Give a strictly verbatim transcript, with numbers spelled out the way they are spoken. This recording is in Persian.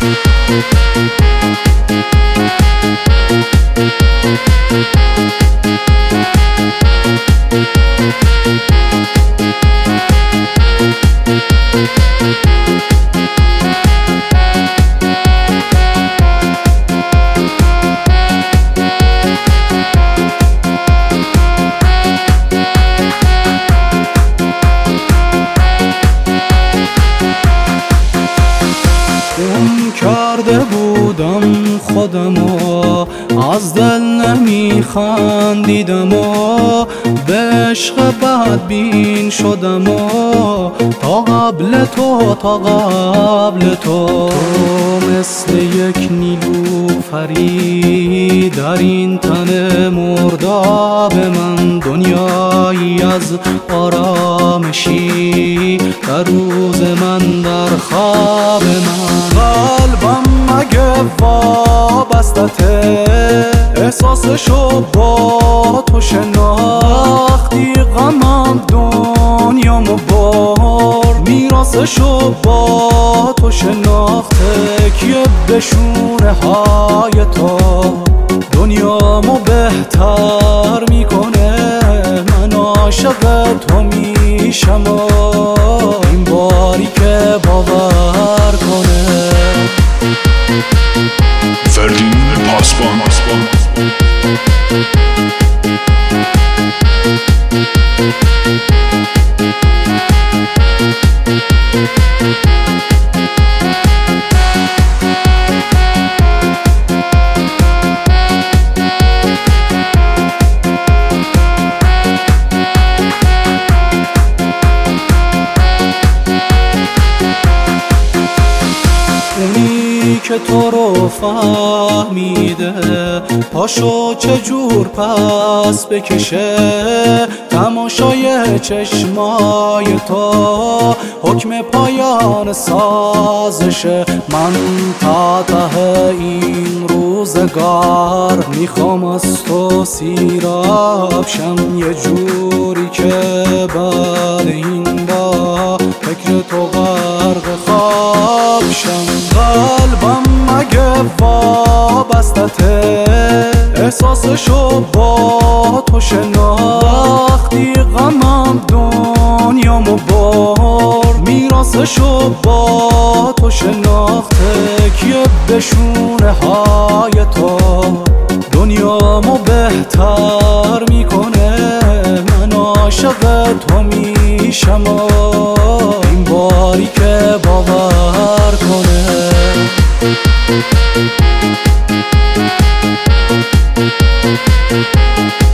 اون کرده بودم خودمو، از دل نمیخندیدم و به عشق بدبین شدم و تا قبل تو تا قبل تو تو مثل یک نیلوفری در این تن مرداب من، دنیایی از آرامشی در روز من در خواب من. قلبم مگه وابستته، احساسشو با تو شناختی، غمم دنیامو بار، میراثشو با تو شناخته، کیه بشونه های تو دنیامو بهتر میکنه. من عاشق تو میشم و این باری که باور کنه. فردین پاسبان اونی که تو رو فهمیده پاشو چجور پس بکشه، تماشای چشمای تو حکم پایان سازشه. من تا ته این روزگار میخوام از تو سیراب شم، یه جوری که بعد این با فکر تو غرق خواب شم. قلبم مگه وابستته، احساسشو با تو شناختی، غمم دنیامو بار، میراثشو با تو شناخته، کیه بشونه های تو دنیامو بهتر میکنه. من عاشق تو میشم و این باری که باور کنه. We'll be right back.